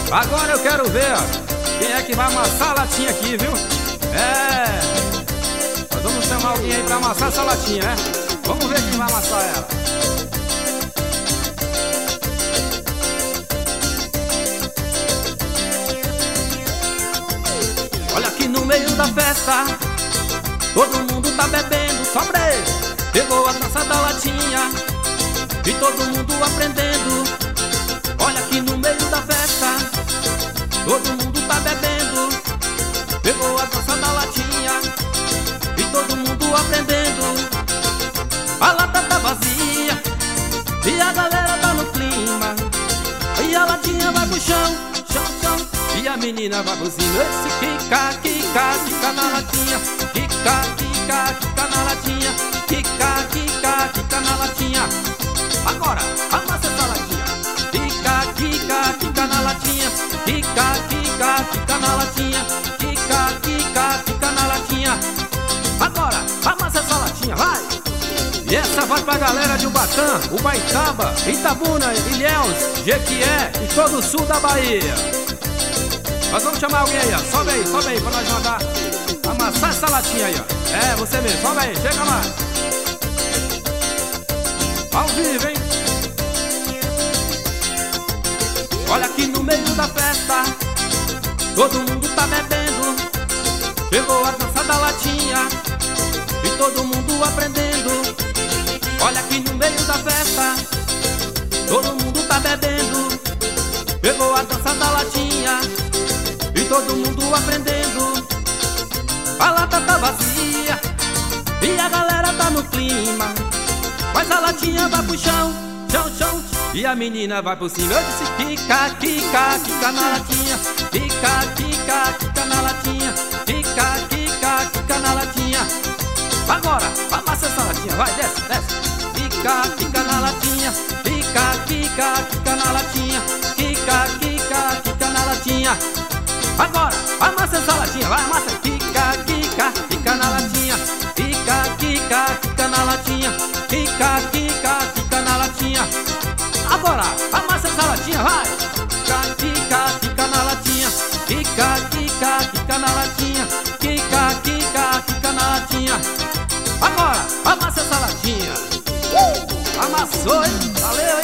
Agora eu quero ver, ó, quem é que vai amassar a latinha aqui, viu? Nós vamos chamar alguém aí pra amassar essa latinha, né? Vamos ver quem vai amassar ela. Olha aqui no meio da festa, todo mundo tá bebendo, sobre. Pegou a taça da latinha e todo mundo aprendendo. Olha aqui no meio da festa, todo mundo tá bebendo. Pegou a taça da latinha e todo mundo aprendendo. A lata tá vazia e a galera tá no clima. E a latinha vai pro chão, chão, chão. E a menina vai pro cima. Esse quica, quica, quica na latinha. Quica, quica, quica na latinha. Quica, quica, quica na latinha. Agora, amassa essa latinha. Quica, quica, quica na latinha. Quica, quica, quica na latinha. Quica, quica, quica na latinha. Agora, amassa essa latinha, vai! E essa vai pra galera de Ubatã, Ubaitaba, Itabuna, Ilhéus, Jequié e todo o sul da Bahia. Nós vamos chamar alguém aí, ó. Sobe aí pra nós mandar amassar essa latinha aí, ó. É, você mesmo, sobe aí, chega mais. Ao vivo, hein? Olha aqui no meio da festa, todo mundo tá bebendo. Chegou a dança da latinha e todo mundo aprendendo. Olha aqui no meio da festa, todo mundo tá bebendo. Pegou a dança da latinha e todo mundo aprendendo. A lata tá vazia e a galera tá no clima. Mas a latinha vai pro chão, chão, chão. E a menina vai por cima. Eu disse quica, quica, quica na latinha. Quica, quica, quica na latinha. Quica, quica, quica na latinha. Agora, amassa essa latinha, vai, desce, desce. Quica, quica na latinha. Quica, quica, quica na latinha. Quica, quica, quica na latinha. Agora, amassa essa latinha, vai, amassa. Quica, quica, quica na latinha. Quica, quica, quica na latinha. Quica, quica, quica na latinha. Agora, amassa essa latinha, vai. Quica, quica, quica na latinha. Quica, quica, quica na latinha. Quica, quica, quica na latinha. Agora, amassa essa latinha. Amassou, hein? Valeu!